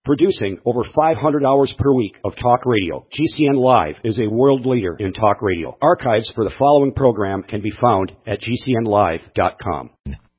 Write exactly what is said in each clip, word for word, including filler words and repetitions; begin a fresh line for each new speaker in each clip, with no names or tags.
Producing over five hundred hours per week of talk radio, G C N Live is a world leader in talk radio. Archives for the following program can be found at G C N live dot com.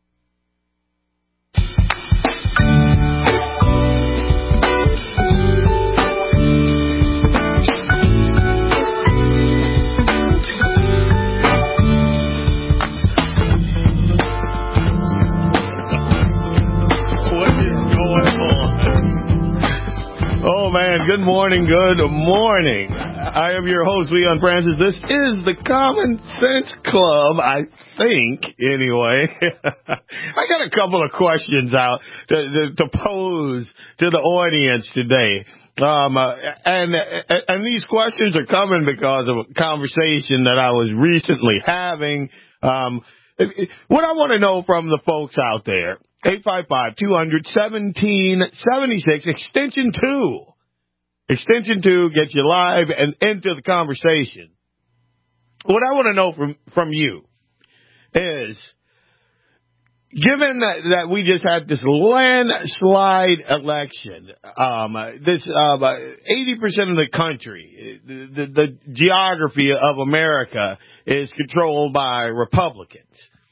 Oh, man, good morning, good morning. I am your host, Leon Francis. This is the Common Sense Club, I think, anyway. I got a couple of questions out to, to, to pose to the audience today. Um, uh, and, and these questions are coming because of a conversation that I was recently having. Um, what I want to know from the folks out there, eight five five, two hundred, seventeen seventy-six, extension two. Extension two gets you live and into the conversation. What I want to know from, from you is, given that, that we just had this landslide election, um, this um, eighty percent of the country, the, the, the geography of America is controlled by Republicans.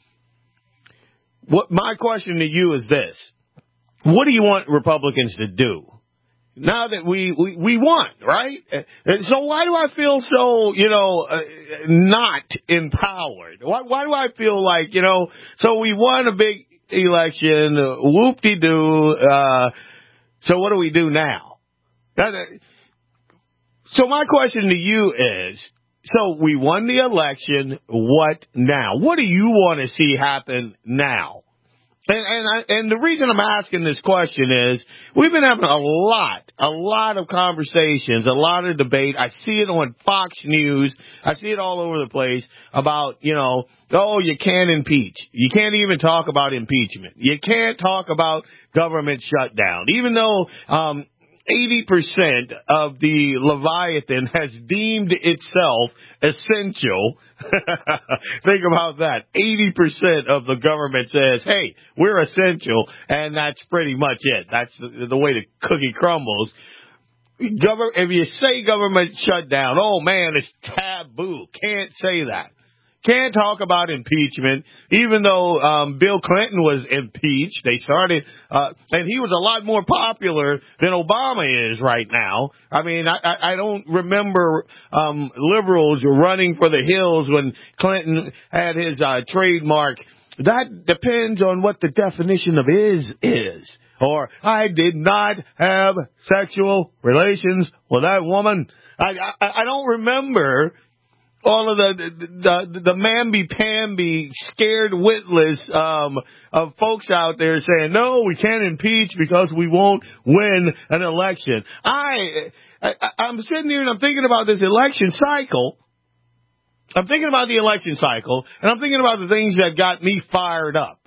What my question to you is this: what do you want Republicans to do now that we we, we won, right? And so why do I feel so, you know, uh, not empowered? Why, why do I feel like, you know, so we won a big election, whoop-de-doo, uh, so what do we do now? So my question to you is, so we won the election. What now? What do you want to see happen now? And and, I, and the reason I'm asking this question is we've been having a lot, a lot of conversations, a lot of debate. I see it on Fox News. I see it all over the place about, you know, oh, you can't impeach. You can't even talk about impeachment. You can't talk about government shutdown, even though um eighty percent of the Leviathan has deemed itself essential. Think about that. eighty percent of the government says, hey, we're essential, and that's pretty much it. That's the, the way the cookie crumbles. Gover- if you say government shutdown, oh, man, it's taboo. Can't say that. Can't talk about impeachment, even though um, Bill Clinton was impeached. They started, uh, and he was a lot more popular than Obama is right now. I mean, I, I, I don't remember um, liberals running for the hills when Clinton had his uh, trademark. That depends on what the definition of is is. Or, I did not have sexual relations with that woman. I, I, I don't remember all of the the, the mamby-pamby, scared witless um, of folks out there saying, no, we can't impeach because we won't win an election. I, I, I'm sitting here and I'm thinking about this election cycle. I'm thinking about the election cycle, and I'm thinking about the things that got me fired up.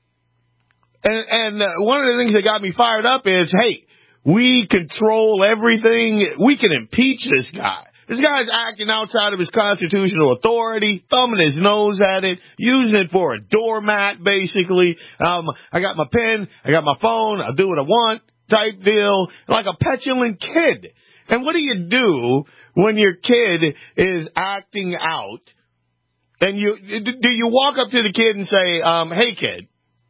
And, and uh, one of the things that got me fired up is, hey, we control everything. We can impeach this guy. This guy's acting outside of his constitutional authority, thumbing his nose at it, using it for a doormat, basically. Um, I got my pen, I got my phone, I'll do what I want, type deal, like a petulant kid. And what do you do when your kid is acting out? And you do you walk up to the kid and say, um, hey, kid,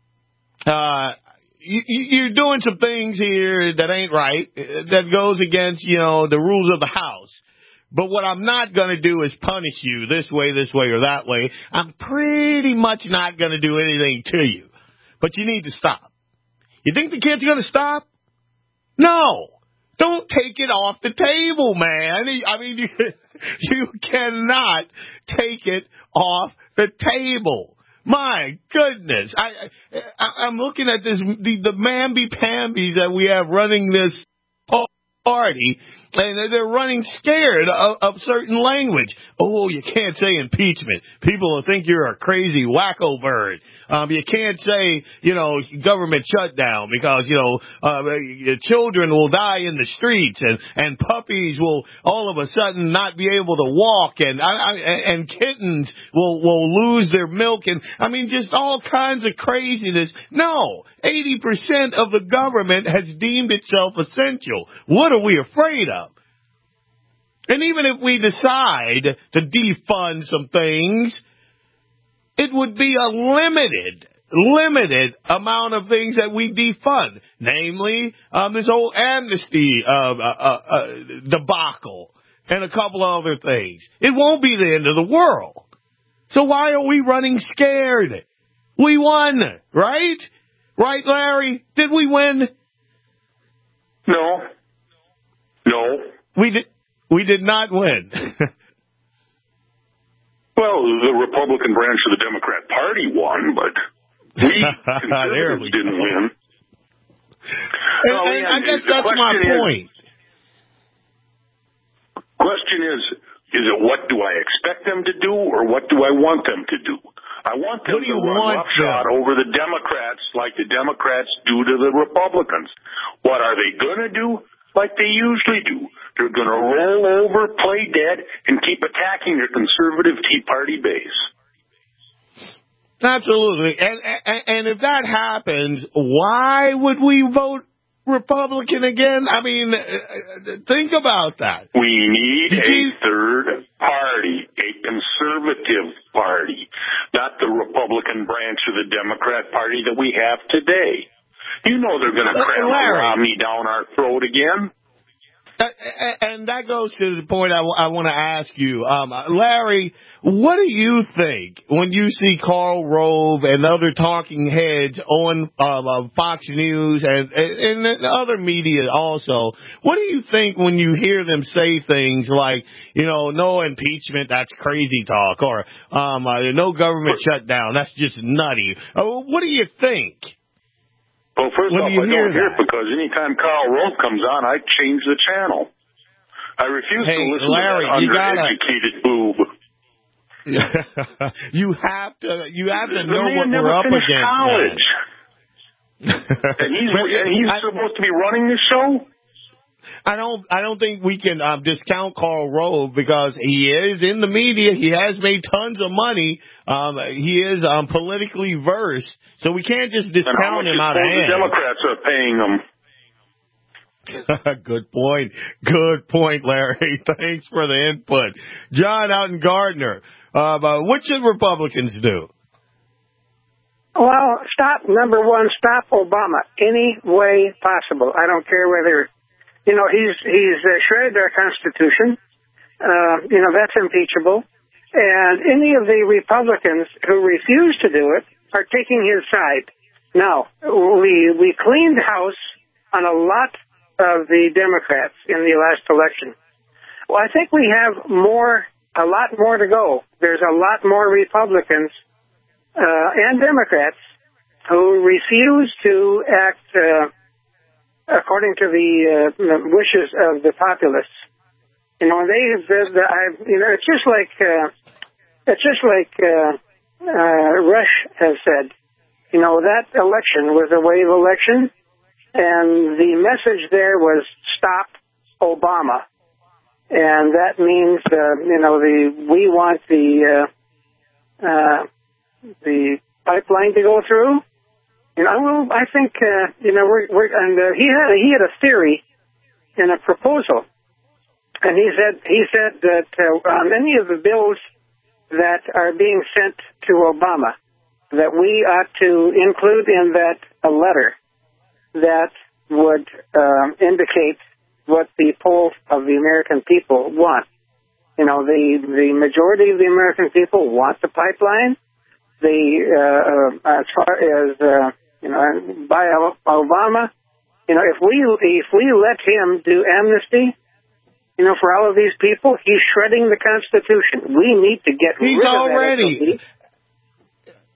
uh, you, you're doing some things here that ain't right, that goes against, you know, the rules of the house. But what I'm not going to do is punish you this way, this way, or that way. I'm pretty much not going to do anything to you. But you need to stop. You think the kid's going to stop? No. Don't take it off the table, man. I mean, you, you cannot take it off the table. My goodness. I, I, I'm looking at this, the, the mamby-pambies that we have running this party, and they're running scared of, of certain language. Oh, you can't say impeachment. People will think you're a crazy wacko bird. Um, you can't say, you know, government shutdown because, you know, uh, children will die in the streets and, and puppies will all of a sudden not be able to walk and, I, and kittens will, will lose their milk. And I mean, just all kinds of craziness. No, eighty percent of the government has deemed itself essential. What are we afraid of? And even if we decide to defund some things, it would be a limited, limited amount of things that we defund, namely um, this whole amnesty uh, uh, uh, debacle and a couple of other things. It won't be the end of the world. So why are we running scared? We won, right? Right, Larry? Did we win?
No. No.
We did. We did not win.
Well, the Republican branch of the Democrat Party won, but we conservatives we didn't win.
And, no, and I guess that's my point.
Question is, is it what do I expect them to do or what do I want them to do? I want them to run roughshod over the Democrats like the Democrats do to the Republicans. What are they going to do? Like they usually do. They're going to roll over, play dead, and keep attacking their conservative Tea Party base.
Absolutely. And, and, and if that happens, why would we vote Republican again? I mean, think about that.
We need a third party, a conservative party, not the Republican branch of the Democrat Party that we have today. You know they're going to cram Romney down our throat again.
And that goes to the point I, w- I want to ask you. Um, Larry, what do you think when you see Karl Rove and other talking heads on uh, Fox News and, and, and other media also? What do you think when you hear them say things like, you know, no impeachment, that's crazy talk, or um, uh, no government shutdown, that's just nutty? Uh, what do you think?
Well, first
when
off, I don't hear it because anytime Karl Rove comes on, I change the channel. I refuse
hey,
to listen
Larry,
to that undereducated boob.
you have to, you have to
the
know
man
what
never
we're up
finished
against.
College. and he's, and he's I, supposed to be running the show?
I don't, I don't think we can um, discount Karl Rove because he is in the media. He has made tons of money. Um, he is um, politically versed, so we can't just discount him out of hand.
The Democrats are paying him.
Good point. Good point, Larry. Thanks for the input. John out in Gardner. Uh, what should Republicans do?
Well, stop, number one, stop Obama any way possible. I don't care whether, you know, he's he's uh, shredded our Constitution. Uh, you know, that's impeachable. And any of the Republicans who refuse to do it are taking his side. Now, we we cleaned house on a lot of the Democrats in the last election. Well, I think we have more, a lot more to go. There's a lot more Republicans uh, and Democrats who refuse to act uh, according to the uh, wishes of the populists. You know, they, the, the, I, you know, it's just like, uh, it's just like uh, uh, Rush has said. You know, that election was a wave election, and the message there was stop Obama, and that means, uh, you know, the we want the uh, uh, the pipeline to go through. You know, well, I think, uh, you know, we're, we're and uh, he had he had a theory in a proposal. And he said he said that uh, on any of the bills that are being sent to Obama, that we ought to include in that a letter that would uh, indicate what the poll of the American people want. You know, the the majority of the American people want the pipeline. The uh, uh, as far as uh, you know, by Obama, you know, if we if we let him do amnesty, you know, for all of these people, he's shredding the Constitution. We need to get
he's
rid of
already,
that.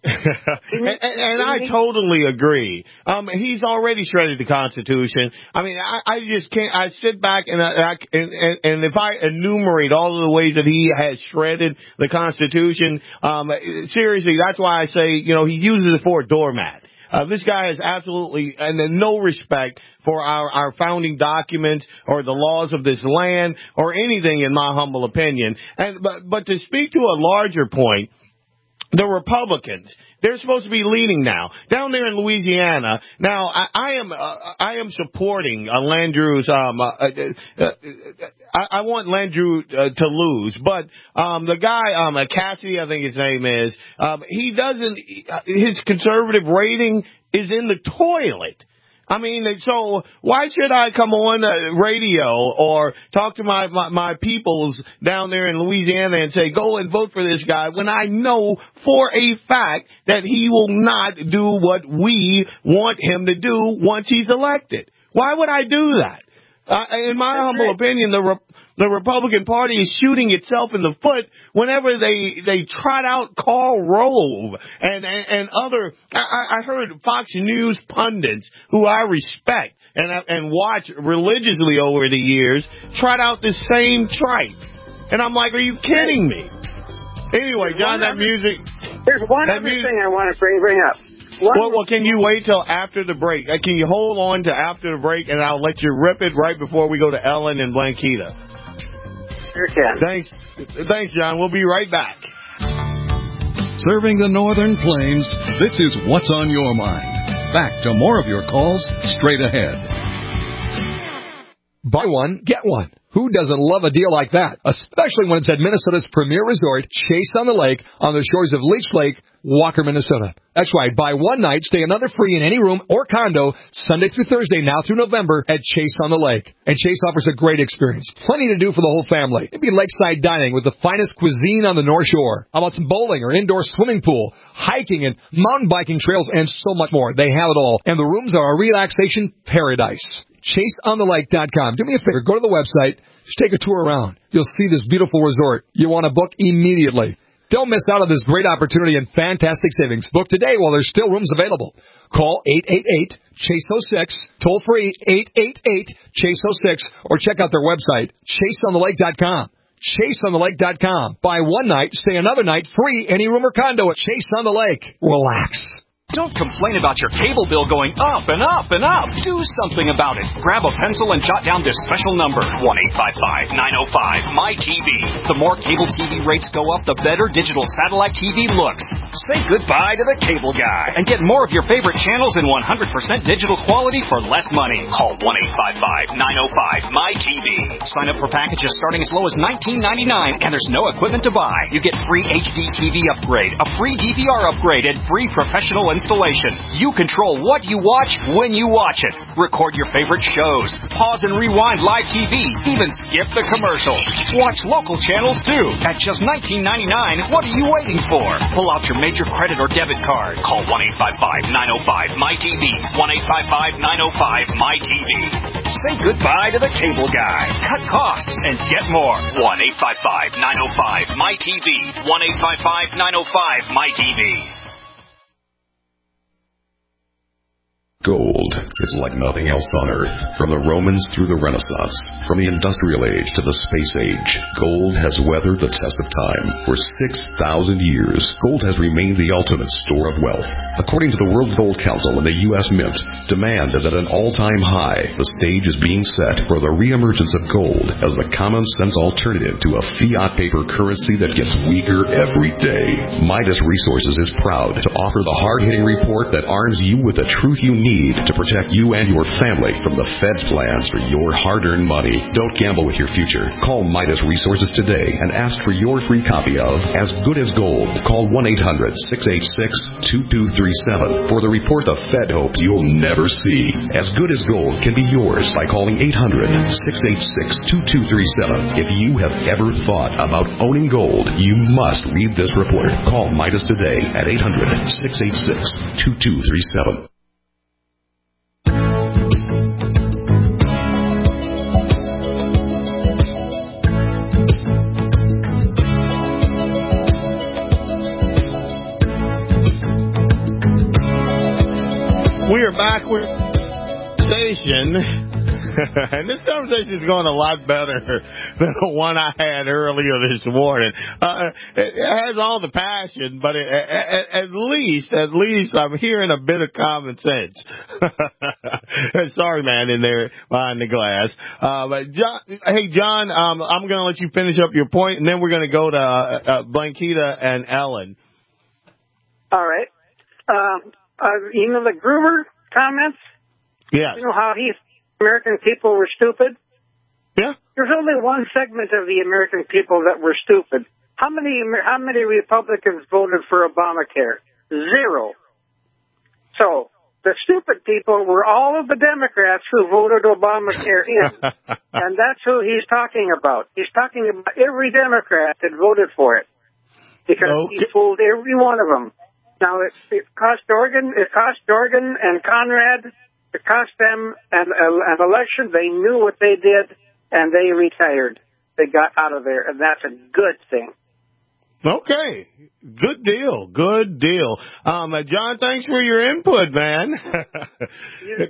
and, and, and I totally agree. Um, he's already shredded the Constitution. I mean, I, I just can't. I sit back and, I, I, and, and and if I enumerate all of the ways that he has shredded the Constitution, um, seriously, that's why I say, you know, he uses it for a doormat. Uh, this guy has absolutely and no respect for our, our founding documents or the laws of this land or anything, in my humble opinion. And but but to speak to a larger point, the Republicans, they're supposed to be leading now down there in Louisiana. Now, I, I am uh, I am supporting uh, Landrieu's. Um, uh, uh, uh, I, I want Landrieu uh, to lose, but um, the guy, um, uh, Cassidy, I think his name is. Um, he doesn't. His conservative rating is in the toilet. I mean, so why should I come on uh, radio or talk to my, my, my peoples down there in Louisiana and say, go and vote for this guy when I know for a fact that he will not do what we want him to do once he's elected? Why would I do that? Uh, in my humble opinion, the Re- the Republican Party is shooting itself in the foot whenever they they trot out Karl Rove and and, and other. I, I heard Fox News pundits who I respect and and watch religiously over the years trot out the same tripe, and I'm like, are you kidding me? Anyway, John, that music.
There's one
that
other
music,
thing I want to bring bring up. One
well, well, can you wait till after the break? Uh, can you hold on to after the break, and I'll let you rip it right before we go to Ellen and Blanquita.
Sure can.
Thanks, thanks, John. We'll be right back.
Serving the Northern Plains, this is What's on Your Mind. Back to more of your calls straight ahead.
Buy one, get one. Who doesn't love a deal like that? Especially when it's at Minnesota's premier resort, Chase on the Lake, on the shores of Leech Lake, Walker, Minnesota. That's right. Buy one night, stay another free in any room or condo, Sunday through Thursday, now through November, at Chase on the Lake. And Chase offers a great experience. Plenty to do for the whole family. Maybe lakeside dining with the finest cuisine on the North Shore. How about some bowling or indoor swimming pool, hiking and mountain biking trails, and so much more. They have it all. And the rooms are a relaxation paradise. chase on the lake dot com. Do me a favor. Go to the website. Just take a tour around. You'll see this beautiful resort. You want to book immediately. Don't miss out on this great opportunity and fantastic savings. Book today while there's still rooms available. Call eight eight eight, chase oh six, toll free eight eight eight, chase oh six, or check out their website, chase on the lake dot com. chase on the lake dot com. Buy one night, stay another night, free any room or condo at Chase on the Lake. Relax.
Don't complain about your cable bill going up and up and up. Do something about it. Grab a pencil and jot down this special number, one eight five five, nine oh five, M Y T V. The more cable T V rates go up, the better digital satellite T V looks. Say goodbye to the cable guy and get more of your favorite channels in one hundred percent digital quality for less money. Call one eight five five, nine oh five, M Y T V. Sign up for packages starting as low as nineteen ninety-nine, and there's no equipment to buy. You get free H D T V upgrade, a free D V R upgrade, and free professional installation. You control what you watch when you watch it. Record your favorite shows. Pause and rewind live T V. Even skip the commercials. Watch local channels too. At just nineteen ninety-nine, what are you waiting for? Pull out your major credit or debit card. Call one eight five five, nine oh five, M Y T V. one eight five five, nine oh five, M Y T V. Say goodbye to the cable guy. Cut costs and get more. one eight five five, nine oh five, M Y T V. one eight five five, nine oh five, M Y T V.
Gold is like nothing else on Earth. From the Romans through the Renaissance, from the Industrial Age to the Space Age, gold has weathered the test of time. For six thousand years, gold has remained the ultimate store of wealth. According to the World Gold Council and the U S Mint, demand is at an all-time high. The stage is being set for the reemergence of gold as the common-sense alternative to a fiat paper currency that gets weaker every day. Midas Resources is proud to offer the hard-hitting report that arms you with the truth you need to protect you and your family from the Fed's plans for your hard-earned money. Don't gamble with your future. Call Midas Resources today and ask for your free copy of As Good as Gold. Call one eight hundred, six eight six, two two three seven for the report the Fed hopes you'll never see. As Good as Gold can be yours by calling eight hundred, six eight six, two two three seven. If you have ever thought about owning gold, you must read this report. Call Midas today at eight hundred, six eight six, two two three seven.
We are back with station, and this conversation is going a lot better than the one I had earlier this morning. Uh, it, it has all the passion, but it, at, at least, at least I'm hearing a bit of common sense. Sorry, man, in there behind the glass. Uh, but John, hey, John, um, I'm going to let you finish up your point, and then we're going to go to uh, uh, Blanquita and Ellen.
All right. Uh, uh, you know the Gruber comments?
Yes.
You know how he American people were stupid?
Yeah.
There's only one segment of the American people that were stupid. How many how many Republicans voted for Obamacare? Zero. So the stupid people were all of the Democrats who voted Obamacare in. And that's who he's talking about. He's talking about every Democrat that voted for it. Because okay. he fooled every one of them. Now, it, it cost Dorgan, it cost Dorgan and Conrad, it cost them an, an election. They knew what they did, and they retired. They got out of there, and that's a good thing.
Okay. Good deal. Good deal. Um, uh, John, thanks for your input, man.
Yeah.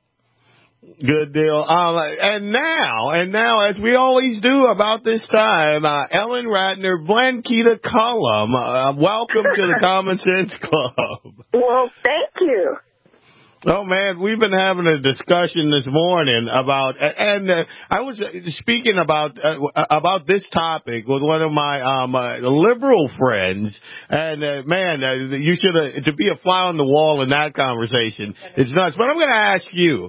Good deal. Um, and now, and now, as we always do about this time, uh, Ellen Ratner, Blanquita Cullum, uh, welcome to the Common Sense Club.
Well, thank you.
Oh, man, we've been having a discussion this morning about, and uh, I was speaking about uh, about this topic with one of my um, uh, liberal friends, and uh, man, uh, you should have, to be a fly on the wall in that conversation, it's nuts. But I'm going to ask you,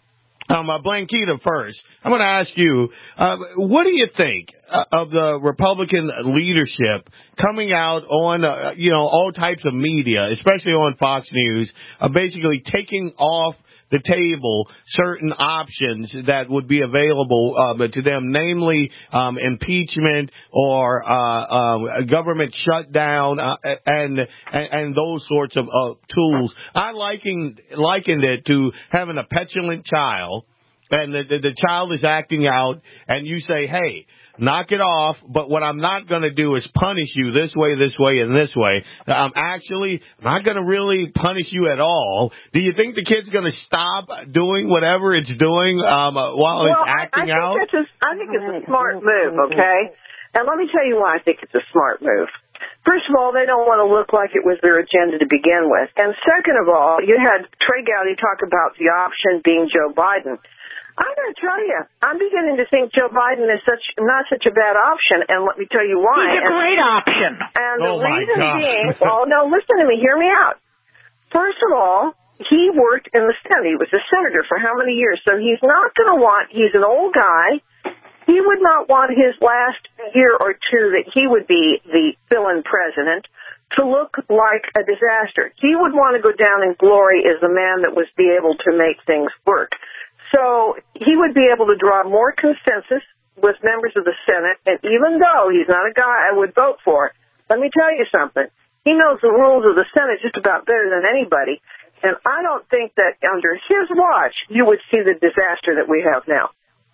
Um, uh, Blanquita first. I'm going to ask you, uh, what do you think uh, of the Republican leadership coming out on, uh, you know, all types of media, especially on Fox News, uh, basically taking off the table certain options that would be available uh, to them, namely um, impeachment or uh, um, government shutdown uh, and, and and those sorts of uh, tools. I likened likened it to having a petulant child, and the, the, the child is acting out, and you say, "Hey, knock it off, but what I'm not going to do is punish you this way, this way, and this way. I'm actually not going to really punish you at all." Do you think the kid's going to stop doing whatever it's doing um, while
well,
it's acting
I, I think
out?
It's a, I think it's a smart move, okay? And let me tell you why I think it's a smart move. First of all, they don't want to look like it was their agenda to begin with. And second of all, you had Trey Gowdy talk about the option being Joe Biden. I'm going to tell you, I'm beginning to think Joe Biden is such not such a bad option, and let me tell you why.
He's a
and,
great option.
And the
oh my
reason
God.
being, well, no, listen to me, hear me out. First of all, he worked in the Senate. He was a senator for how many years? So he's not going to want, he's an old guy. He would not want his last year or two that he would be the fill-in president to look like a disaster. He would want to go down in glory as the man that was be able to make things work. So he would be able to draw more consensus with members of the Senate, and even though he's not a guy I would vote for, let me tell you something. He knows the rules of the Senate just about better than anybody, and I don't think that under his watch you would see the disaster that we have now.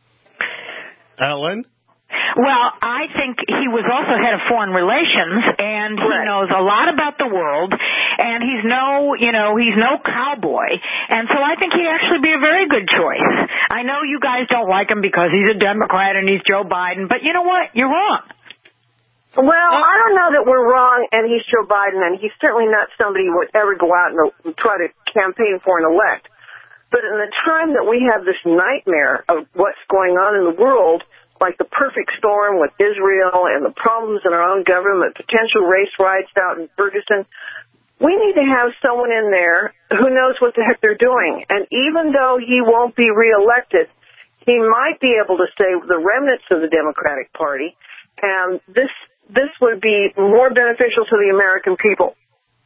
Ellen?
Well, I think he was also head of foreign relations, and he
Correct.
knows a lot about the world, and he's no, you know, he's no cowboy, and so I think he'd actually be a very good choice. I know you guys don't like him because he's a Democrat and he's Joe Biden, but you know what? You're wrong.
Well, I don't know that we're wrong, and he's Joe Biden, and he's certainly not somebody who would ever go out and try to campaign for an elect. But in the time that we have this nightmare of what's going on in the world, like the perfect storm with Israel and the problems in our own government, potential race riots out in Ferguson, we need to have someone in there who knows what the heck they're doing. And even though he won't be reelected, he might be able to save the remnants of the Democratic Party, and this this would be more beneficial to the American people.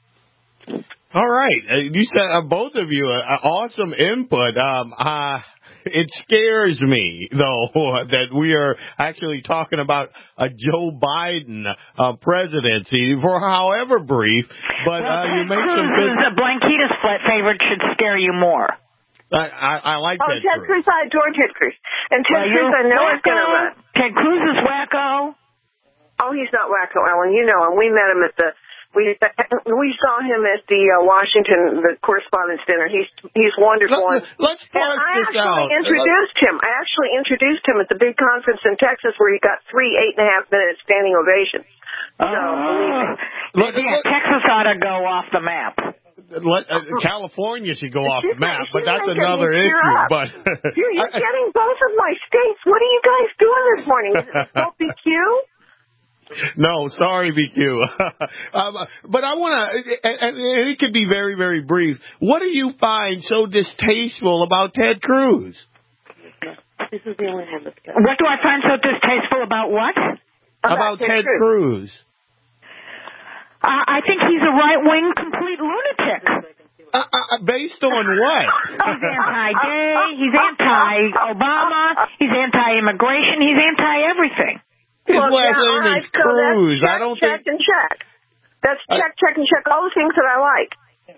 All right. Uh, you said, uh, both of you, uh, awesome input. Um, uh, it scares me, though, that we are actually talking about a Joe Biden uh, presidency for however brief. But
well,
uh, you
Ted
make
Cruz
some good.
is a Blanquita's favorite should scare you more.
I, I, I like
Oh,
that.
Ted Cruz, I adore Ted Cruz. And Ted
Well,
Cruz, I know
wacko.
is going to run.
Ted Cruz is wacko.
Oh, he's not wacko, Ellen. You know him. We met him at the We we saw him at the uh, Washington the Correspondents' Dinner. He's he's wonderful.
Let, let's
and I
this
actually
out.
introduced him. I actually introduced him at the big conference in Texas where he got three eight and a half minute standing ovations. So uh, believe me.
Look, yeah, look, Texas ought to go off the map.
Let, uh, California should go off the map, but that's
like
another issue.
Up.
But
you're, you're getting both of my states. What are you guys doing this morning? Is it still B Q?
No, sorry, B Q. um, but I want to, and, and it could be very, very brief. What do you find so distasteful about Ted Cruz?
This is the only time that's good.
What do I find so distasteful about what?
About, about Ted, Ted Cruz. Cruz.
Uh, I think he's a right-wing complete lunatic.
Uh, uh, based on what?
He's anti-gay, he's anti-Obama, he's anti-immigration, he's anti-everything.
His
well,
last
yeah,
name
right,
is Cruz.
So check,
I don't
check
think...
and check. That's check, uh, check, and check. All the things that I like.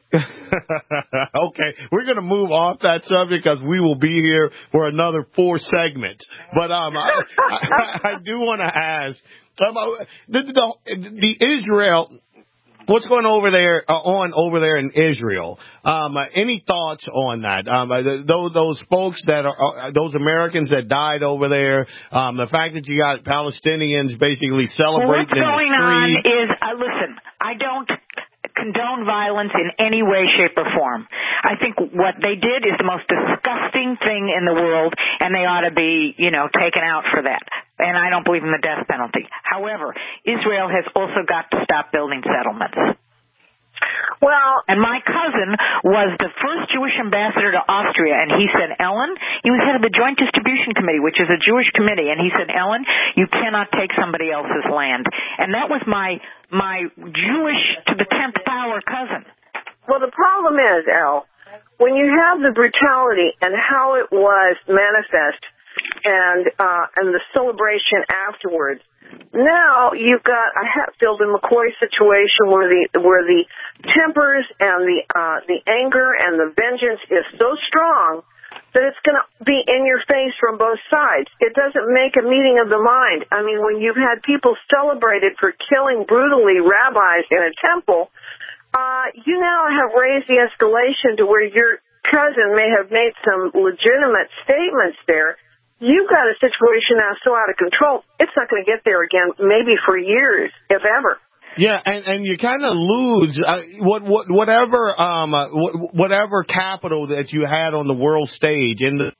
Okay, we're going to move off that subject because we will be here for another four segments. But um, I, I, I do want to ask about the, the, the Israel. What's going over there uh, on over there in Israel? Um, uh, any thoughts on that? Um, uh, those those folks that are uh, those Americans that died over there. Um, the fact that you got Palestinians basically celebrating
well, what's
in the street.
going on is uh, listen. I don't condone violence in any way, shape, or form. I think what they did is the most disgusting thing in the world, and they ought to be, you know, taken out for that. And I don't believe in the death penalty. However, Israel has also got to stop building settlements.
Well,
and my cousin was the first Jewish ambassador to Austria, and he said, Ellen, he was head of the Joint Distribution Committee, which is a Jewish committee, and he said, Ellen, you cannot take somebody else's land. And that was my my Jewish to the tenth power cousin.
Well, the problem is, Al, when you have the brutality and how it was manifest and uh, and the celebration afterwards, now you've got a Hatfield and McCoy situation where the where the tempers and the uh, the anger and the vengeance is so strong that it's going to be in your face from both sides. It doesn't make a meeting of the mind. I mean, when you've had people celebrated for killing brutally rabbis in a temple, uh, you now have raised the escalation to where your cousin may have made some legitimate statements there. You've got a situation now so out of control, it's not going to get there again, maybe for years, if ever.
Yeah, and, and you kind of lose uh, what, what, whatever um, uh, whatever capital that you had on the world stage. In the,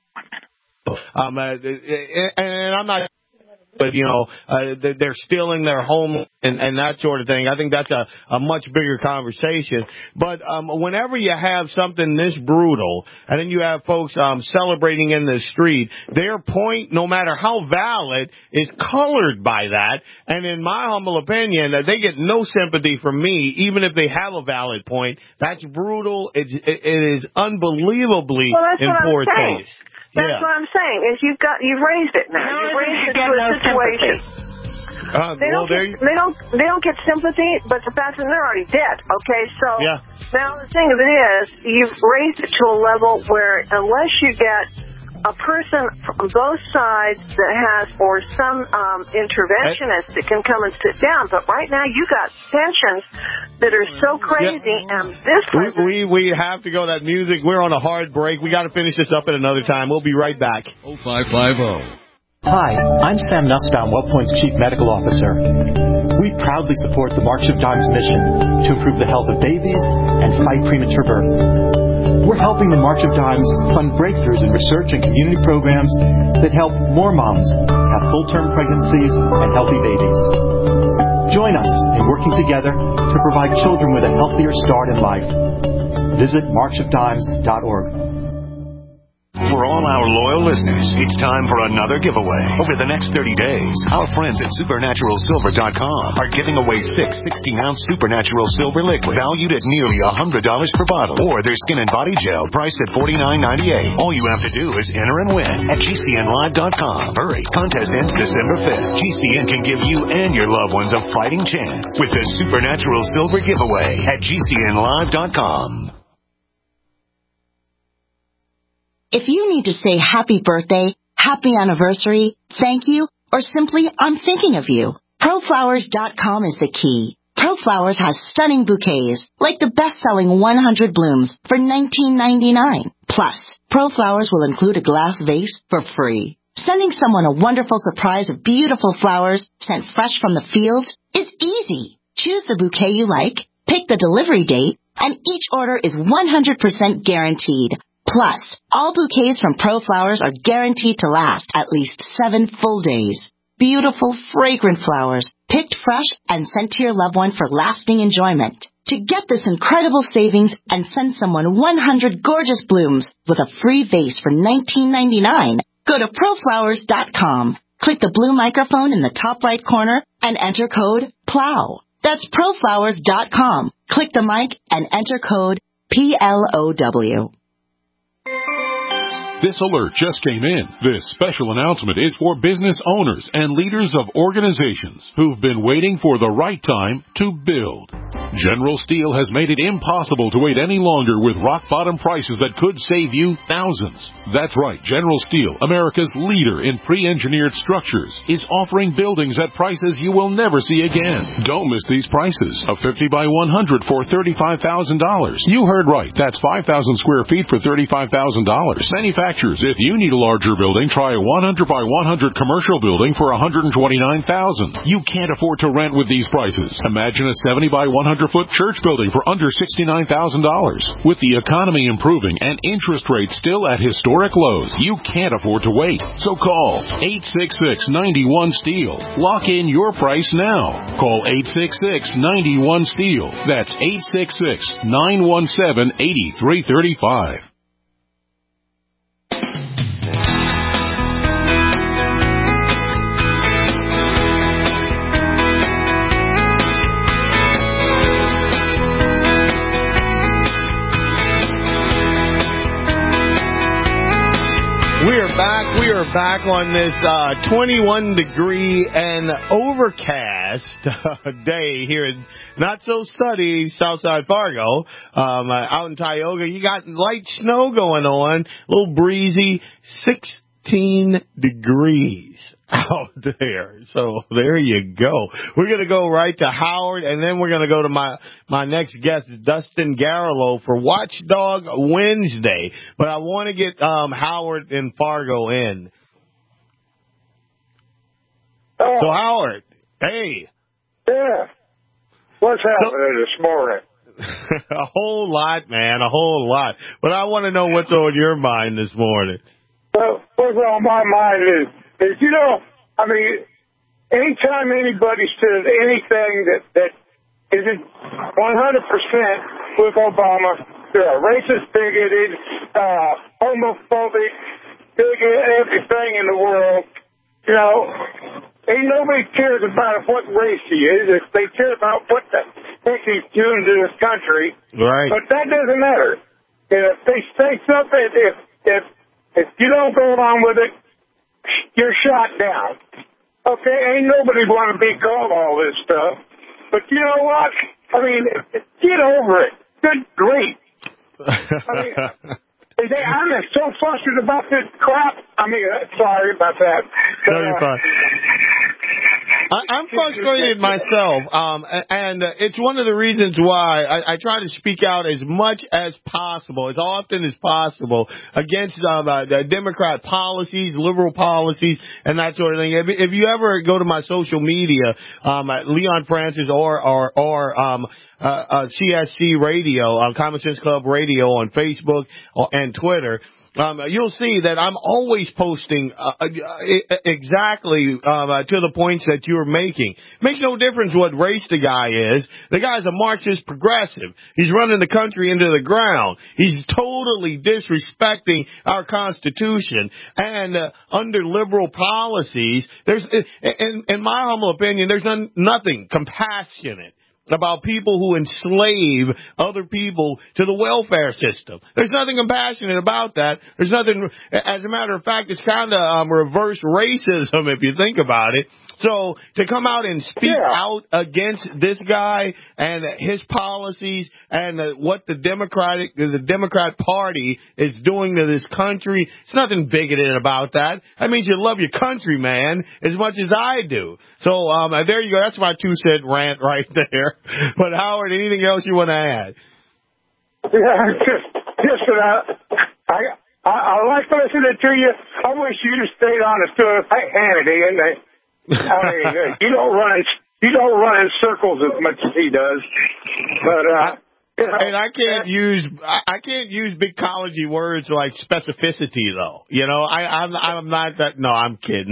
um, uh, and, and I'm not, but you know, uh, they're stealing their home and, and that sort of thing. I think that's a, a much bigger conversation. But um, whenever you have something this brutal, and then you have folks um, celebrating in the street, their point, no matter how valid, is colored by that. And in my humble opinion, they get no sympathy from me, even if they have a valid point. That's brutal. It, it, it is unbelievably
well, that's
in poor taste.
That's
yeah.
what I'm saying. Is you've got you've raised it now.
No,
you've raised it to a
no
situation.
Uh,
they
well,
don't get, they don't they don't get sympathy, but the fact is they're already dead. Okay, so
yeah.
now the thing of it is, you've raised it to a level where unless you get a person from both sides that has, or some um, interventionist that can come and sit down. But right now, you got tensions that are so crazy, yeah. and this
we, we we have to go. That music. We're on a hard break. We got to finish this up at another time. We'll be right back.
oh five five oh.
Hi, I'm Sam Nussbaum, WellPoint's Chief Medical Officer. We proudly support the March of Dimes mission to improve the health of babies and fight premature birth. We're helping the March of Dimes fund breakthroughs in research and community programs that help more moms have full-term pregnancies and healthy babies. Join us in working together to provide children with a healthier start in life. Visit march of dimes dot org.
For all our loyal listeners, it's time for another giveaway. Over the next thirty days, our friends at supernatural silver dot com are giving away six sixteen-ounce Supernatural Silver liquid valued at nearly one hundred dollars per bottle, or their skin and body gel priced at forty-nine ninety-eight. All you have to do is enter and win at G C N live dot com. Hurry, contest ends December fifth. G C N can give you and your loved ones a fighting chance with the Supernatural Silver giveaway at G C N live dot com.
If you need to say happy birthday, happy anniversary, thank you, or simply I'm thinking of you, pro flowers dot com is the key. Pro ProFlowers has stunning bouquets, like the best-selling one hundred blooms for nineteen ninety-nine. Plus, ProFlowers will include a glass vase for free. Sending someone a wonderful surprise of beautiful flowers sent fresh from the field is easy. Choose the bouquet you like, pick the delivery date, and each order is one hundred percent guaranteed. Plus, all bouquets from ProFlowers are guaranteed to last at least seven full days. Beautiful, fragrant flowers, picked fresh and sent to your loved one for lasting enjoyment. To get this incredible savings and send someone one hundred gorgeous blooms with a free vase for nineteen ninety-nine, go to proflowers dot com. Click the blue microphone in the top right corner and enter code PLOW. That's proflowers dot com. Click the mic and enter code P L O W.
This alert just came in. This special announcement is for business owners and leaders of organizations who've been waiting for the right time to build. General Steel has made it impossible to wait any longer with rock-bottom prices that could save you thousands. That's right, General Steel, America's leader in pre-engineered structures, is offering buildings at prices you will never see again. Don't miss these prices. A fifty by one hundred for thirty-five thousand dollars. You heard right. That's five thousand square feet for thirty-five thousand dollars. Manufacturers, if you need a larger building, try a one hundred by one hundred commercial building for one hundred twenty-nine thousand dollars. You can't afford to rent with these prices. Imagine a seventy by one hundred foot church building for under sixty-nine thousand dollars. With the economy improving and interest rates still at historic lows, you can't afford to wait. So call eight six six, nine one, STEEL. Lock in your price now. Call eight six six, nine one, STEEL. That's eight six six, nine one seven, eight three three five.
We are back. We are back on this uh, twenty-one degree and overcast uh, day here in not so sunny Southside Fargo. Um, uh, out in Tioga, you got light snow going on, a little breezy, sixteen degrees out there. So there you go. We're going to go right to Howard, and then we're going to go to my, my next guest, Dustin Garlow, for Watchdog Wednesday. But I want to get um, Howard and Fargo in.
Oh.
So, Howard, hey.
Yeah. What's happening so, this morning?
A whole lot, man, a whole lot. But I want to know what's on your mind this morning.
Well, what's on my mind is, is, you know, I mean, anytime anybody says anything that, that isn't one hundred percent with Obama, they're a racist, bigoted, uh, homophobic, bigot, everything in the world. You know, ain't nobody cares about what race he is. If they care about what the heck he's doing to this country.
Right.
But that doesn't matter. If they say something, if, if, if you don't go along with it, you're shot down. Okay, ain't nobody want to be called all this stuff. But you know what? I mean, get over it. Good grief. I mean, I'm so frustrated about this crap. I mean, sorry about that.
No, you're fine. I, I'm frustrated myself, um, and uh, it's one of the reasons why I, I try to speak out as much as possible, as often as possible, against um, uh, the Democrat policies, liberal policies, and that sort of thing. If, if you ever go to my social media, um, at Leon Francis or or, or um, uh, uh, C S C Radio, on Common Sense Club Radio on Facebook and Twitter, Um, you'll see that I'm always posting uh, exactly uh, to the points that you're making. Makes no difference what race the guy is. The guy's a Marxist progressive. He's running the country into the ground. He's totally disrespecting our Constitution. And uh, under liberal policies, there's, in, in my humble opinion, there's none, nothing compassionate about people who enslave other people to the welfare system. There's nothing compassionate about that. There's nothing, as a matter of fact, it's kind of um, reverse racism if you think about it. So to come out and speak
Yeah.
out against this guy and his policies and uh, what the Democratic, the Democrat Party is doing to this country, it's nothing bigoted about that. That means you love your country, man, as much as I do. So um, there you go. That's my two cent rant right there. But Howard, anything else you want to add?
Yeah, just, just that I, I, I, I like listening to you. I wish you'd have stayed on it to Hannity, and I, I mean, you don't run in, you don't run in circles as much as he does. But uh, you know,
and I can't use I can't use big collegey words like specificity though. You know, I, I'm I'm not that. No, I'm kidding.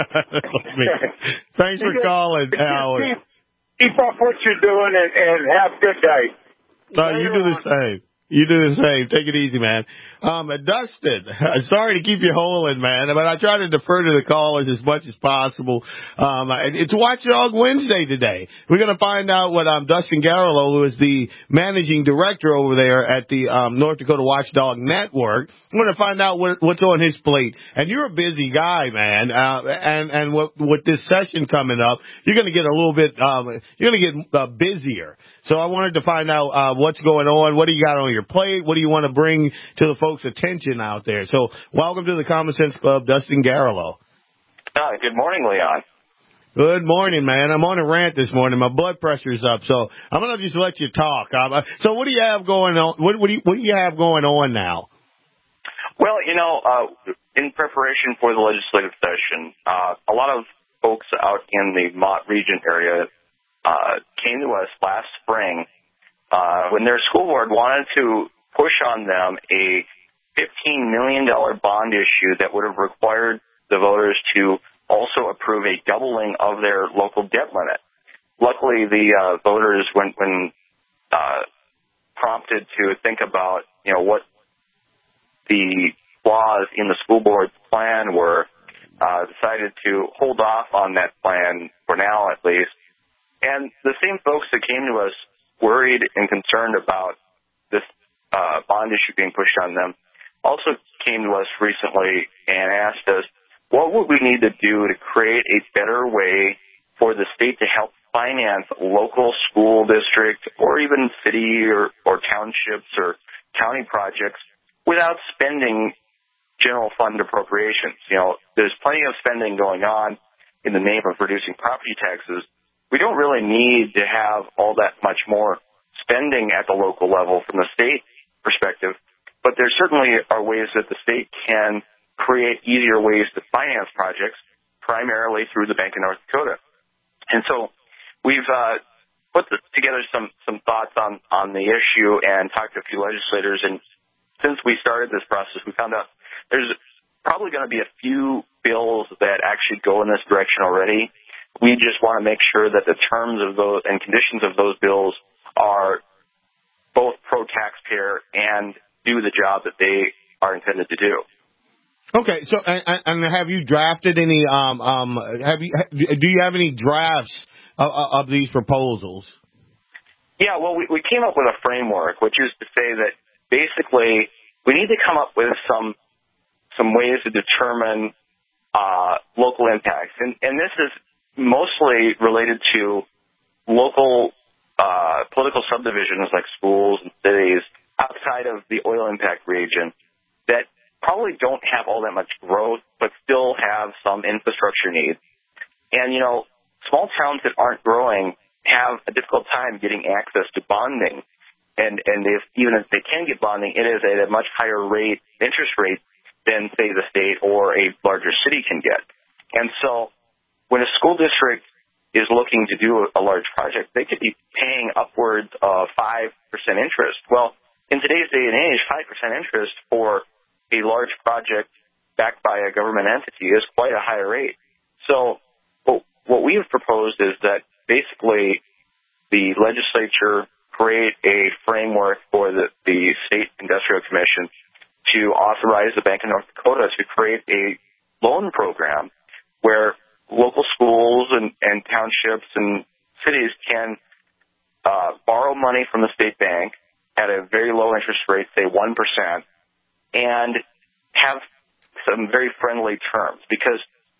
Thanks for calling, Howard.
Keep, keep up what you're doing, and, and have a good day.
No, you do the same. You do the same. Take it easy, man. Um, Dustin, sorry to keep you holding, man, but I try to defer to the callers as much as possible. Um, it's Watchdog Wednesday today. We're going to find out what um, Dustin Garlow, who is the managing director over there at the um, North Dakota Watchdog Network, we're going to find out what, what's on his plate. And you're a busy guy, man. Uh, and and what, with this session coming up, you're going to get a little bit. Um, you're going to get uh, busier. So I wanted to find out uh, what's going on. What do you got on your plate? What do you want to bring to the folks' attention out there? So welcome to the Common Sense Club, Dustin Garlow.
Hi, good morning, Leon.
Good morning, man. I'm on a rant this morning. My blood pressure's up, so I'm gonna just let you talk. Um, so what do you have going on? What, what do you what do you have going on now?
Well, you know, uh, in preparation for the legislative session, uh, a lot of folks out in the Mott region area Uh, came to us last spring uh, when their school board wanted to push on them a fifteen million dollars bond issue that would have required the voters to also approve a doubling of their local debt limit. Luckily, the uh, voters, when, when uh, prompted to think about, you know, what the flaws in the school board's plan were, uh, decided to hold off on that plan for now, at least. And the same folks that came to us worried and concerned about this uh, bond issue being pushed on them also came to us recently and asked us, what would we need to do to create a better way for the state to help finance local school district or even city or, or townships or county projects without spending general fund appropriations? You know, there's plenty of spending going on in the name of reducing property taxes. We don't really need to have all that much more spending at the local level from the state perspective, but there certainly are ways that the state can create easier ways to finance projects, primarily through the Bank of North Dakota. And so we've uh, put the, together some, some thoughts on, on the issue and talked to a few legislators, and since we started this process, we found out there's probably going to be a few bills that actually go in this direction already. We just want to make sure that the terms of those and conditions of those bills are both pro-taxpayer and do the job that they are intended to do.
Okay, so and, and have you drafted any? Um, um, have you? Do you have any drafts of, of these proposals?
Yeah, well, we, we came up with a framework, which is to say that basically we need to come up with some some ways to determine uh, local impacts, and and this is mostly related to local uh, political subdivisions like schools and cities outside of the oil impact region that probably don't have all that much growth but still have some infrastructure needs. And, you know, small towns that aren't growing have a difficult time getting access to bonding. And, and if, even if they can get bonding, it is at a much higher rate, interest rate than, say, the state or a larger city can get. And so when a school district is looking to do a large project, they could be paying upwards of five percent interest. Well, in today's day and age, five percent interest for a large project backed by a government entity is quite a high rate. So what, what we have proposed is that basically the legislature create a framework for the, the State Industrial Commission to authorize the Bank of North Dakota to create a loan program where local schools and, and townships and cities can uh, borrow money from the state bank at a very low interest rate, say one percent, and have some very friendly terms. Because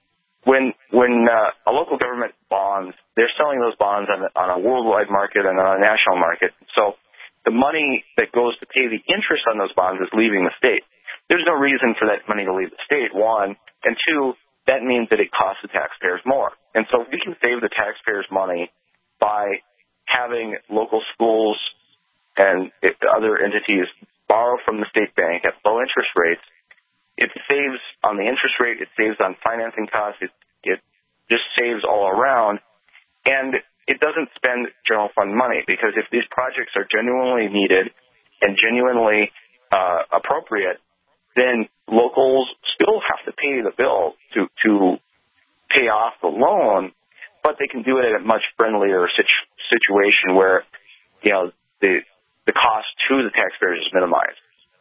when when uh, a local government bonds, they're selling those bonds on, on a worldwide market and on a national market. So the money that goes to pay the interest on those bonds is leaving the state. There's no reason for that money to leave the state, one. And two, that means that it costs the taxpayers more. And so we can save the taxpayers money by having local schools and other entities borrow from the state bank at low interest rates. It saves on the interest rate. It saves on financing costs. It, it just saves all around. And it doesn't spend general fund money, because if these projects are genuinely needed and genuinely uh, appropriate, then locals still have to pay the bill to, to pay off the loan, but they can do it in a much friendlier situ- situation where, you know, the the cost to the taxpayers is minimized.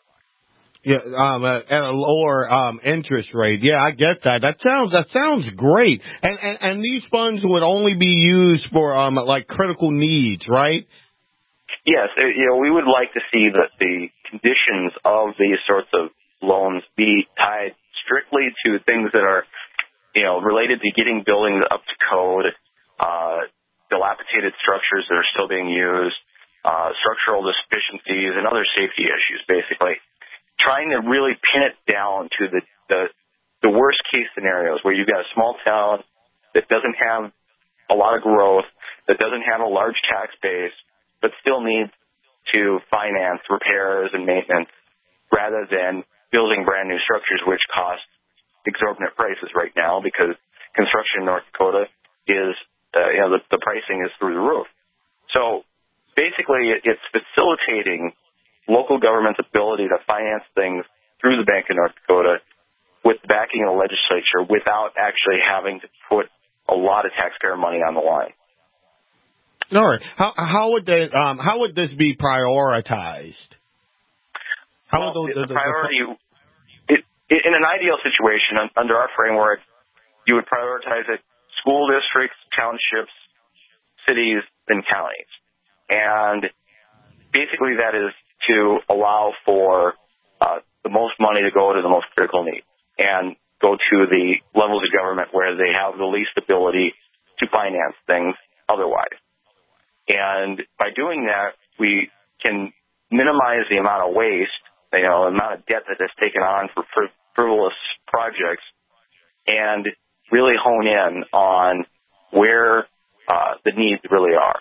Yeah, um, at a lower um, interest rate. Yeah, I get that. That sounds that sounds great. And and, and these funds would only be used for um, like critical needs, right?
Yes, you know, we would like to see that the conditions of these sorts of loans be tied strictly to things that are, you know, related to getting buildings up to code, uh, dilapidated structures that are still being used, uh, structural deficiencies, and other safety issues, basically. Trying to really pin it down to the, the, the worst case scenarios where you've got a small town that doesn't have a lot of growth, that doesn't have a large tax base, but still needs to finance repairs and maintenance rather than building brand new structures which cost exorbitant prices right now, because construction in North Dakota is, uh, you know, the, the pricing is through the roof. So basically it, it's facilitating local government's ability to finance things through the Bank of North Dakota with the backing of the legislature without actually having to put a lot of taxpayer money on the line.
All right. How, how would they? Um, how would this be prioritized? How
well,
would
the, the, the priority? It, it, in an ideal situation, under our framework, you would prioritize it: school districts, townships, cities, and counties, and basically that is to allow for uh, the most money to go to the most critical needs and go to the levels of government where they have the least ability to finance things otherwise. And by doing that, we can minimize the amount of waste, you know, the amount of debt that is taken on for frivolous projects, and really hone in on where uh, the needs really are.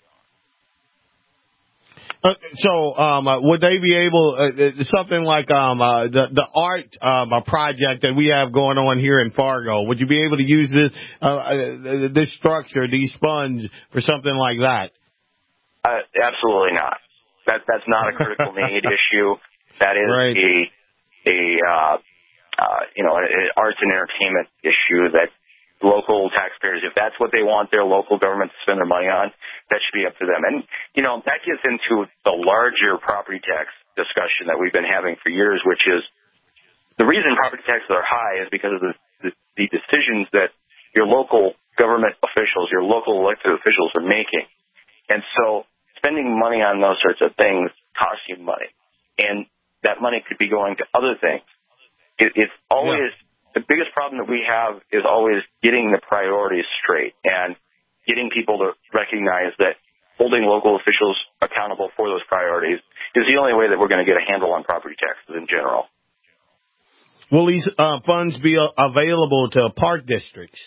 Uh, so, um, uh, would they be able, uh, something like um, uh, the the art um, a project that we have going on here in Fargo? Would you be able to use this uh, uh, this structure, these funds, for something like that?
Uh, absolutely not. That that's not a critical need issue. That is right. a a uh, uh, you know an arts and entertainment issue that local taxpayers, if that's what they want their local government to spend their money on, that should be up to them. And, you know, that gets into the larger property tax discussion that we've been having for years, which is the reason property taxes are high is because of the, the, the decisions that your local government officials, your local elected officials are making. And so spending money on those sorts of things costs you money. And that money could be going to other things. It, it's always... Yeah. The biggest problem that we have is always getting the priorities straight and getting people to recognize that holding local officials accountable for those priorities is the only way that we're going to get a handle on property taxes in general.
Will these uh, funds be uh, available to park districts?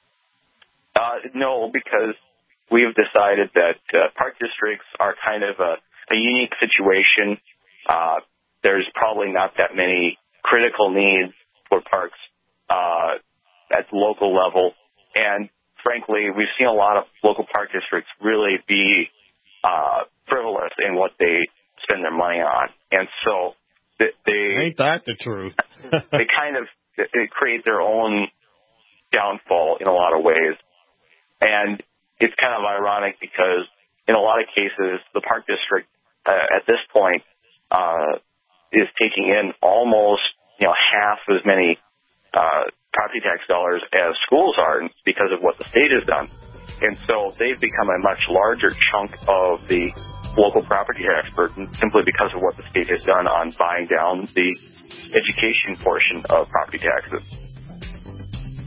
Uh, no, because we've decided that uh, park districts are kind of a, a unique situation. Uh, there's probably not that many critical needs for parks Uh, at the local level. And frankly, we've seen a lot of local park districts really be uh, frivolous in what they spend their money on. And so they... they
Ain't that the truth?
they kind of they create their own downfall in a lot of ways. And it's kind of ironic because in a lot of cases, the park district uh, at this point uh, is taking in almost, you know, half as many Uh, property tax dollars as schools are because of what the state has done. And so they've become a much larger chunk of the local property tax burden simply because of what the state has done on buying down the education portion of property taxes.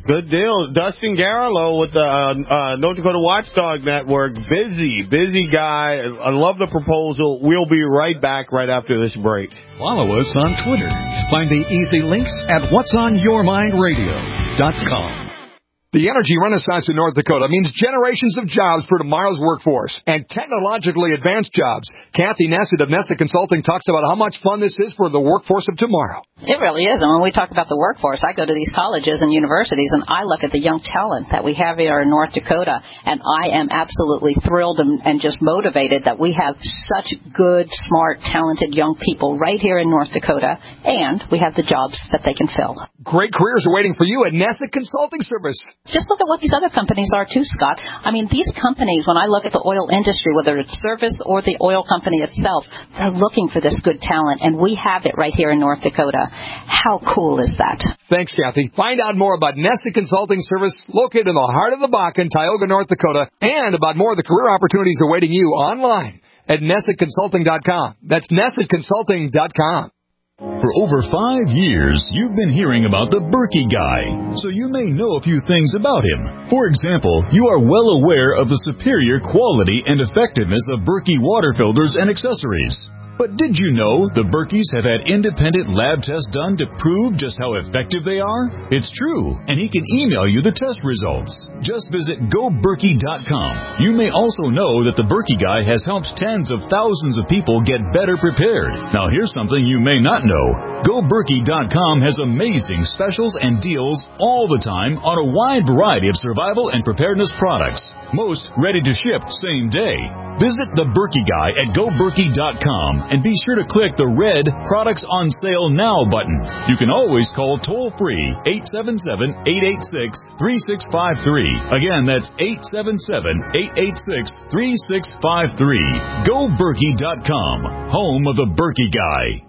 Good deal. Dustin Garlow with the uh, uh, North Dakota Watchdog Network. Busy, busy guy. I love the proposal. We'll be right back right after this break.
Follow us on Twitter. Find the easy links at whats on your mind radio dot com.
The energy renaissance in North Dakota means generations of jobs for tomorrow's workforce and technologically advanced jobs. Kathy Nessett of Nessett Consulting talks about how much fun this is for the workforce of tomorrow.
It really is. And when we talk about the workforce, I go to these colleges and universities, and I look at the young talent that we have here in North Dakota, and I am absolutely thrilled and, and just motivated that we have such good, smart, talented young people right here in North Dakota, and we have the jobs that they can fill.
Great careers are waiting for you at Nessett Consulting Service.
Just look at what these other companies are, too, Scott. I mean, these companies, when I look at the oil industry, whether it's service or the oil company itself, they're looking for this good talent, and we have it right here in North Dakota. How cool is that?
Thanks, Kathy. Find out more about Nessett Consulting Service, located in the heart of the Bakken, Tioga, North Dakota, and about more of the career opportunities awaiting you online at Nessett Consulting dot com. That's Nessett Consulting dot com.
For over five years, you've been hearing about the Berkey Guy, so you may know a few things about him. For example, you are well aware of the superior quality and effectiveness of Berkey water filters and accessories. But did you know the Berkeys have had independent lab tests done to prove just how effective they are? It's true, and he can email you the test results. Just visit go berkey dot com. You may also know that the Berkey Guy has helped tens of thousands of people get better prepared. Now here's something you may not know. go berkey dot com has amazing specials and deals all the time on a wide variety of survival and preparedness products. Most ready to ship same day. Visit the Berkey Guy at go berkey dot com and be sure to click the red Products on Sale Now button. You can always call toll-free eight seven seven, eight eight six, three six five three. Again, that's eight seven seven, eight eight six, three six five three. go berkey dot com, home of the Berkey Guy.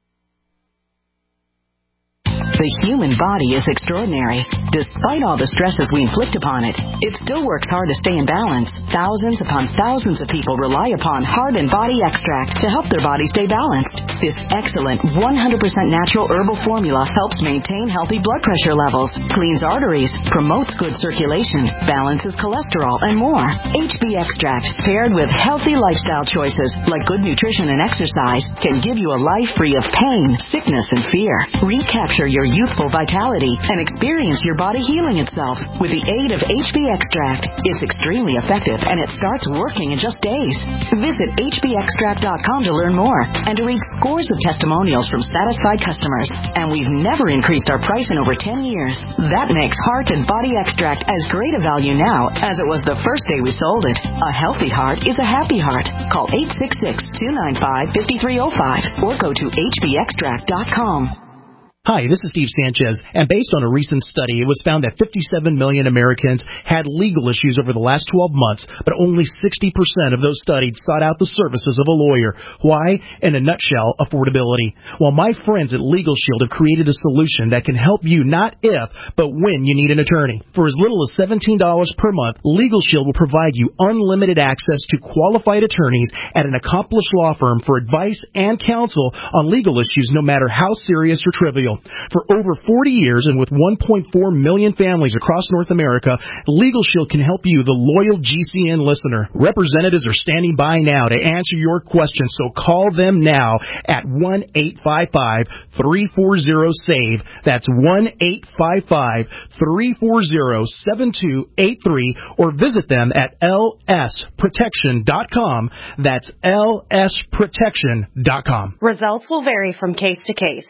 The human body is extraordinary. Despite all the stresses we inflict upon it, it still works hard to stay in balance. Thousands upon thousands of people rely upon Heart and Body Extract to help their body stay balanced. This excellent one hundred percent natural herbal formula helps maintain healthy blood pressure levels, cleans arteries, promotes good circulation, balances cholesterol, and more. H B Extract, paired with healthy lifestyle choices like good nutrition and exercise, can give you a life free of pain, sickness, and fear. Recapture your youthful vitality and experience your body healing itself with the aid of H B Extract. It's extremely effective, and it starts working in just days. Visit H B extract dot com to learn more and to read scores of testimonials from satisfied customers. And we've never increased our price in over ten years. That makes Heart and Body Extract as great a value now as it was the first day we sold it. A healthy heart is a happy heart. Call eight six six, two nine five, five three zero five or go to H B extract dot com.
Hi, this is Steve Sanchez, and based on a recent study, it was found that fifty-seven million Americans had legal issues over the last twelve months, but only sixty percent of those studied sought out the services of a lawyer. Why? In a nutshell, affordability. Well, my friends at Legal Shield have created a solution that can help you not if, but when you need an attorney. For as little as seventeen dollars per month, Legal Shield will provide you unlimited access to qualified attorneys at an accomplished law firm for advice and counsel on legal issues, no matter how serious or trivial. For over forty years and with one point four million families across North America, Legal Shield can help you, the loyal G C N listener. Representatives are standing by now to answer your questions, so call them now at one eight five five, three four zero, SAVE. That's one eight five five, three four zero, seven two eight three, or visit them at L S protection dot com. That's L S protection dot com.
Results will vary from case to case.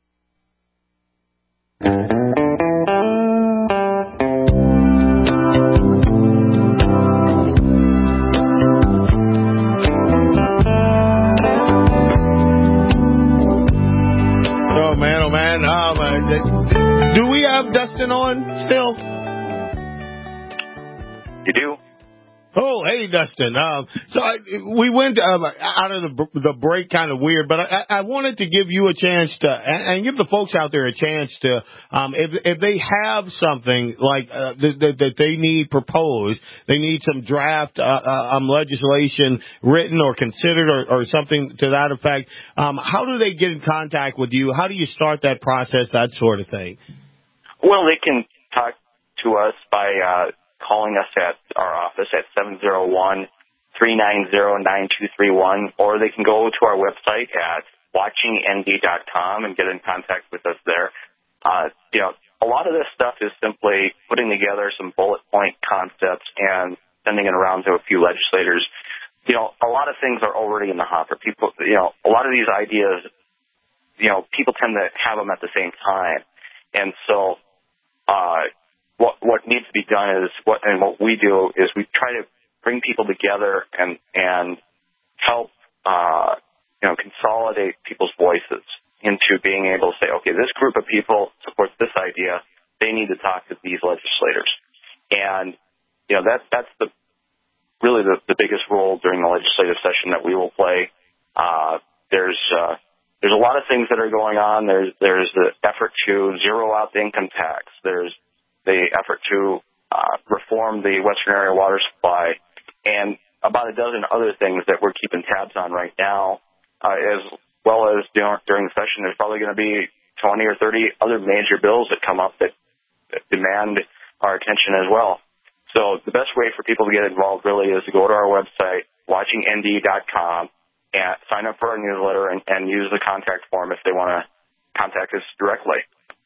Oh, man, oh, man. Oh, man. Do we have Dustin on still?
You do.
Oh, hey, Dustin. Um, so I, we went uh, out of the, the break kind of weird, but I, I wanted to give you a chance to, and, and give the folks out there a chance to, um, if, if they have something like uh, that, that, that they need proposed, they need some draft uh, uh, um, legislation written or considered or, or something to that effect, um, how do they get in contact with you? How do you start that process, that sort of thing?
Well, they can talk to us by uh, calling us at our office at seven zero one, three nine zero, nine two three one, or they can go to our website at watching N D dot com and get in contact with us there. Uh, you know, a lot of this stuff is simply putting together some bullet point concepts and sending it around to a few legislators. You know, a lot of things are already in the hopper. People, you know, a lot of these ideas, you know, people tend to have them at the same time. And so, uh, what, what needs to be done is what, and what we do is we try to bring people together and, and help, uh, you know, consolidate people's voices into being able to say, okay, this group of people supports this idea. They need to talk to these legislators. And, you know, that, that's the, really the, the biggest role during the legislative session that we will play. Uh, there's, uh, there's a lot of things that are going on. There's, there's the effort to zero out the income tax. There's the effort to, uh, reform the Western area water supply, and about a dozen other things that we're keeping tabs on right now, uh, as well as during the session. There's probably going to be twenty or thirty other major bills that come up that, that demand our attention as well. So the best way for people to get involved really is to go to our website, watching N D dot com, and sign up for our newsletter and, and use the contact form if they want to contact us directly.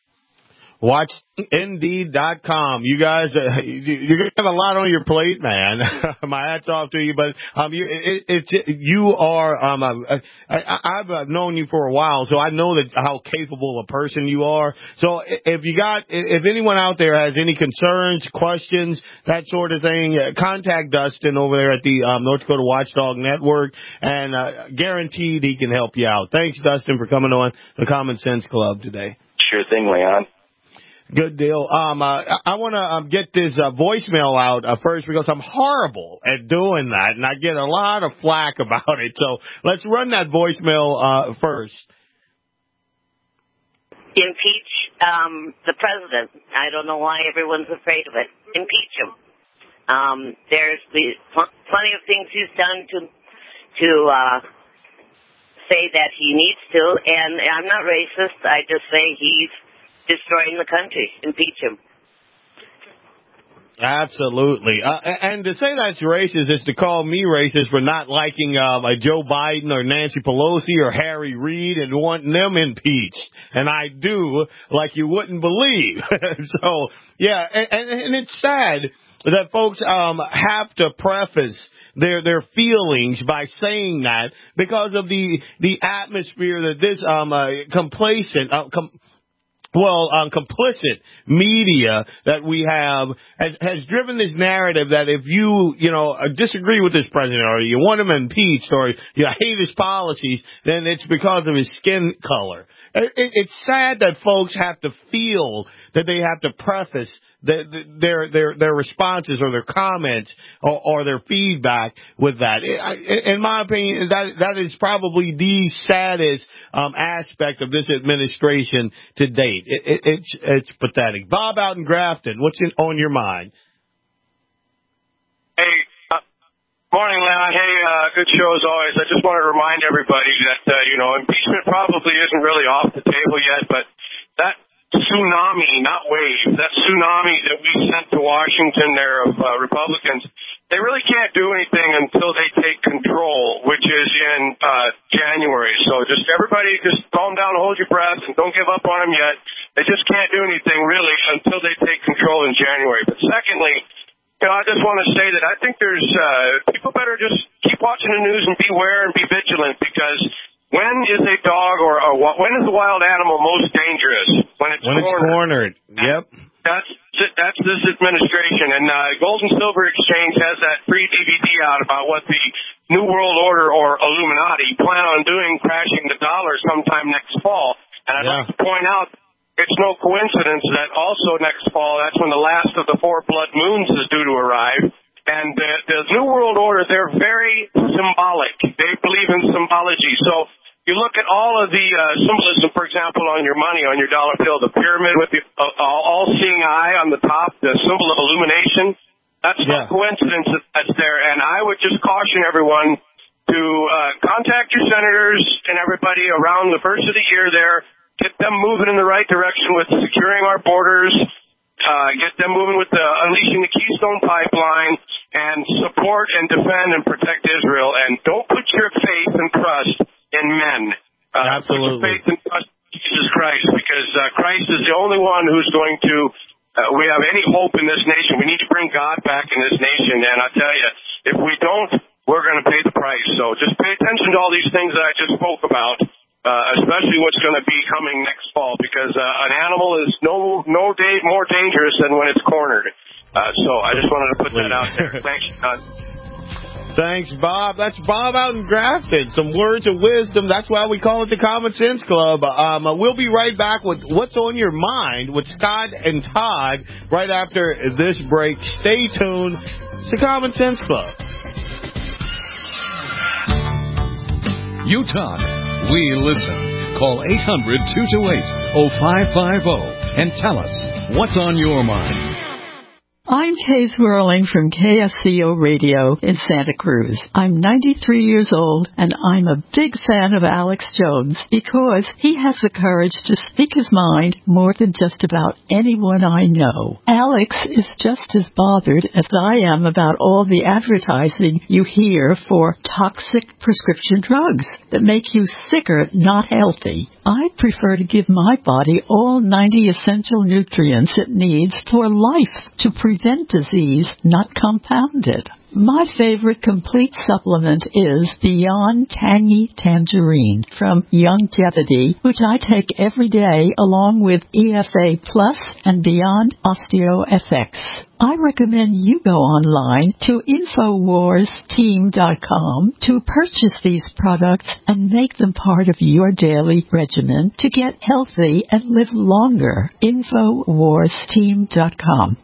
watch N D dot com. You guys, uh, you're going to have a lot on your plate, man. My hat's off to you, but um, you, it, it's you are. Um, uh, I, I've known you for a while, so I know that how capable a person you are. So if you got, if anyone out there has any concerns, questions, that sort of thing, uh, contact Dustin over there at the um, North Dakota Watchdog Network, and uh, guaranteed he can help you out. Thanks, Dustin, for coming on the Common Sense Club today.
Sure thing, Leon.
Good deal. Um, uh, I want to um, get this uh, voicemail out uh, first because I'm horrible at doing that, and I get a lot of flack about it. So let's run that voicemail uh, first.
Impeach um, the president. I don't know why everyone's afraid of it. Impeach him. Um, there's the, pl- plenty of things he's done to to uh, say that he needs to, and I'm not racist. I just say he's destroying the country. Impeach him.
Absolutely. Uh, and to say that's racist is to call me racist for not liking uh, like Joe Biden or Nancy Pelosi or Harry Reid and wanting them impeached. And I do, like you wouldn't believe. So, yeah, and, and it's sad that folks um, have to preface their their feelings by saying that because of the the atmosphere that this um uh, complacent uh, com- well um complicit media that we have has, has driven this narrative that if you you know disagree with this president or you want him impeached or you hate his policies, then it's because of his skin color. It, it, it's sad that folks have to feel that they have to preface the, the, their their their responses or their comments or, or their feedback with that. In my opinion, that that is probably the saddest um, aspect of this administration to date. It, it, it's it's pathetic. Bob out in Grafton, what's in, on your mind?
Hey, uh, morning, Leon. Hey, uh, good show as always. I just want to remind everybody that uh, you know impeachment probably isn't really off the table yet, but that tsunami, not wave, that tsunami that we sent to Washington there of uh, Republicans, they really can't do anything until they take control, which is in uh, January. So just everybody just calm down, hold your breath, and don't give up on them yet. They just can't do anything really until they take control in January. But secondly, you know, I just want to say that I think there's uh, people better just keep watching the news and beware and be vigilant, because when is a dog or a, when is a wild animal most dangerous? When it's
when
cornered.
It's cornered. Yep.
That's that's this administration. And uh, Gold and Silver Exchange has that free D V D out about what the New World Order or Illuminati plan on doing, crashing the dollar sometime next fall. And I'd yeah. like to point out, it's no coincidence that also next fall, that's when the last of the four blood moons is due to arrive. And the, the New World Order, they're very symbolic. They believe in symbology. So you look at all of the uh, symbolism, for example, on your money, on your dollar bill, the pyramid with the uh, all-seeing eye on the top, the symbol of illumination. That's yeah. no coincidence that that's there. And I would just caution everyone to uh, contact your senators and everybody around the first of the year there. Get them moving in the right direction with securing our borders. uh, get them moving with the unleashing the Keystone Pipeline, and support and defend and protect Israel. And don't put your faith and trust in men. Uh,
Absolutely.
Put your faith and trust in Jesus Christ, because uh, Christ is the only one who's going to. Uh, we have any hope in this nation. We need to bring God back in this nation. And I tell you, if we don't, we're going to pay the price. So just pay attention to all these things that I just spoke about, uh, especially what's going to be coming next fall, because uh, an animal is no no day more dangerous than when it's cornered. Uh, so I just wanted to put that out there. Thanks, John.
Thanks, Bob. That's Bob out in Grafton. Some words of wisdom. That's why we call it the Common Sense Club. Um, we'll be right back with What's on Your Mind with Scott and Todd right after this break. Stay tuned. It's the Common Sense Club.
You talk. We listen. Call eight hundred, two two eight, oh five five oh and tell us what's on your mind.
I'm Kay Swirling from K S C O Radio in Santa Cruz. I'm ninety-three years old, and I'm a big fan of Alex Jones because he has the courage to speak his mind more than just about anyone I know. Alex is just as bothered as I am about all the advertising you hear for toxic prescription drugs that make you sicker, not healthy. I prefer to give my body all ninety essential nutrients it needs for life to prevent disease, not compound it. My favorite complete supplement is Beyond Tangy Tangerine from Youngevity, which I take every day along with E F A Plus and Beyond Osteo F X. I recommend you go online to Infowars Team dot com to purchase these products and make them part of your daily regimen to get healthy and live longer. Infowars Team dot com.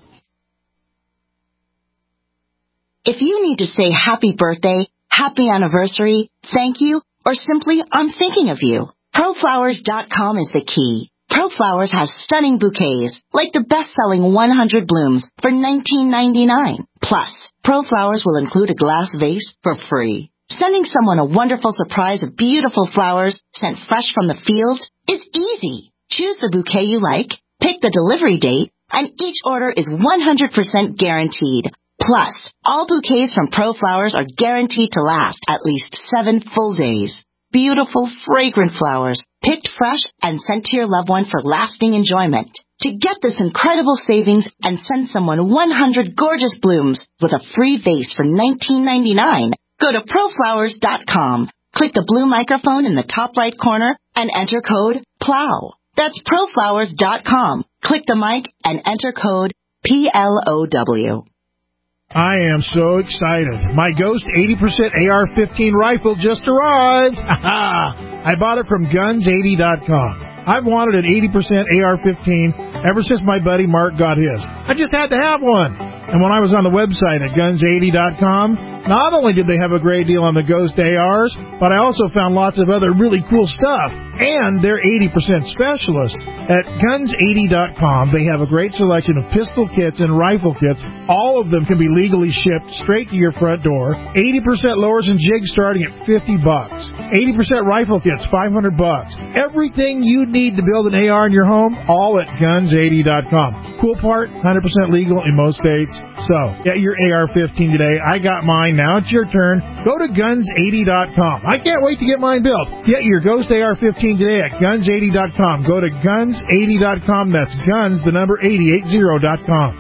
If you need to say happy birthday, happy anniversary, thank you, or simply I'm thinking of you, ProFlowers dot com is the key. ProFlowers has stunning bouquets, like the best-selling one hundred blooms for nineteen ninety-nine. Plus, ProFlowers will include a glass vase for free. Sending someone a wonderful surprise of beautiful flowers sent fresh from the fields is easy. Choose the bouquet you like, pick the delivery date, and each order is one hundred percent guaranteed. Plus, all bouquets from ProFlowers are guaranteed to last at least seven full days. Beautiful, fragrant flowers, picked fresh and sent to your loved one for lasting enjoyment. To get this incredible savings and send someone one hundred gorgeous blooms with a free vase for nineteen ninety-nine, go to ProFlowers dot com. Click the blue microphone in the top right corner and enter code PLOW. That's ProFlowers dot com. Click the mic and enter code P L O W.
I am so excited. My Ghost eighty percent A R fifteen rifle just arrived. I bought it from guns eighty dot com. I've wanted an eighty percent A R fifteen ever since my buddy Mark got his. I just had to have one. And when I was on the website at guns eighty dot com, not only did they have a great deal on the Ghost A Rs, but I also found lots of other really cool stuff. And they're eighty percent specialists. At guns eighty dot com, they have a great selection of pistol kits and rifle kits. All of them can be legally shipped straight to your front door. eighty percent lowers and jigs starting at fifty bucks. eighty percent rifle kits, five hundred bucks. Everything you need to build an A R in your home, all at guns eighty dot com. Cool part, one hundred percent legal in most states. So, get your A R fifteen today. I got mine. Now it's your turn. Go to guns eighty dot com. I can't wait to get mine built. Get your Ghost A R fifteen today at guns eighty dot com. Go to guns eighty dot com. That's guns, the number eighty, eighty dot com.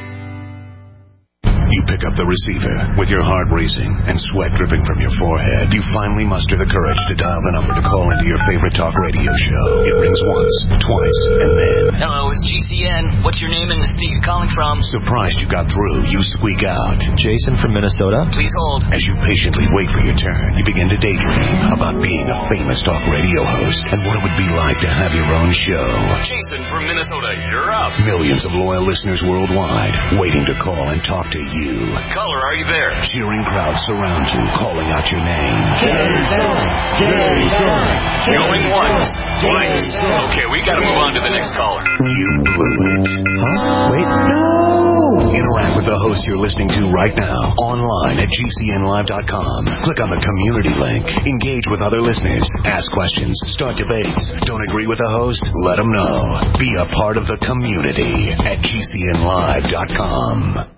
You pick up the receiver with your heart racing and sweat dripping from your forehead. You finally muster the courage to dial the number to call into your favorite talk radio show. It rings once, twice, and then...
Hello, it's G C N. What's your name and the state you're calling from?
Surprised you got through, you squeak out.
Jason from Minnesota. Please hold.
As you patiently wait for your turn, you begin to daydream about being a famous talk radio host and what it would be like to have your own show.
Jason from Minnesota, you're up.
Millions of loyal listeners worldwide waiting to call and talk to you. You.
Caller, are you there?
Cheering crowds surround you, calling out your name.
Jason! Jason! Going once, twice. Okay, we gotta move on to the next caller.
You blew it.
Huh? Wait, no!
Interact with with the host you're listening to right now. Online at G C N live dot com. Click on the community link. Engage with other listeners. Ask questions. Start debates. Don't agree with the host? Let them know. Be a part of the community at G C N live dot com.